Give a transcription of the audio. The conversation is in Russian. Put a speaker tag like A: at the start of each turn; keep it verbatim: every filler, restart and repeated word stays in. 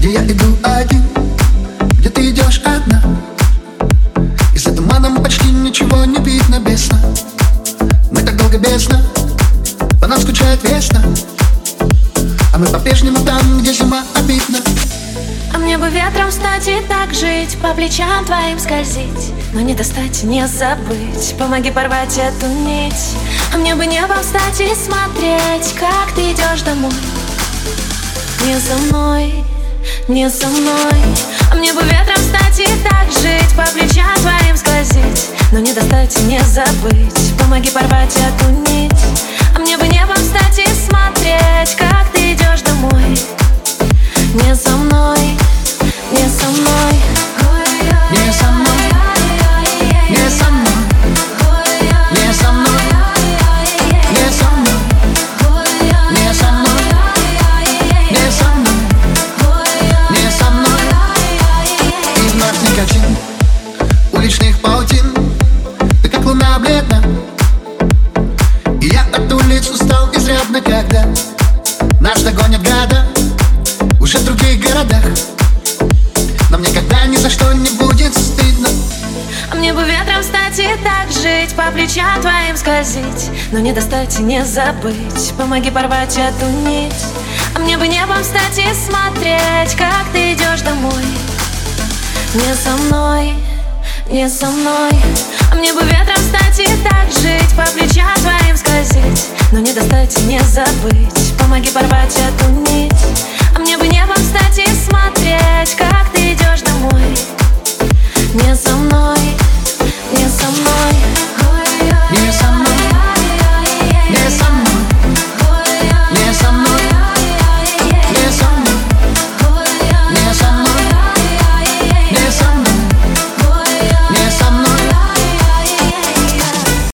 A: где я иду один, где ты идешь одна, и за туманом почти ничего не видно без сна. Мы так долго без сна, по нам скучает весна, а мы по-прежнему там, где зима обидна.
B: А мне бы ветром стать и так жить, по плечам твоим скользить, но не достать, не забыть, помоги порвать эту нить. А мне бы небом стать и смотреть, как ты идешь домой. Не за мной, не со мной. А мне бы ветром стать и так жить, по плечам твоим скользить, но не достать, не забыть, помоги порвать эту нить. А мне бы небом стать и смотреть, как ты идешь домой. Не со мной, не со мной,
A: не со мной, не со мной, не со мной, не со мной, не со мной, не со мной, не со мной. И вновь никотин уличных паутин, ты как луна бледна, и я от улиц устал изрядно, когда нас догонят года уже в других городах. Но мне когда ни за что не будет стыдно.
B: А мне бы ветром стать и так жить, по плечам твоим скользить, но не достать и не забыть, помоги порвать эту нить. А мне бы небом стать и смотреть, как ты идешь домой. Не со мной, не со мной. А мне бы ветром стать и так жить, по плечам твоим скользить, но не достать и не забыть, помоги порвать эту нить. А мне бы небом стать и смотреть, как ты идешь домой. Не со мной.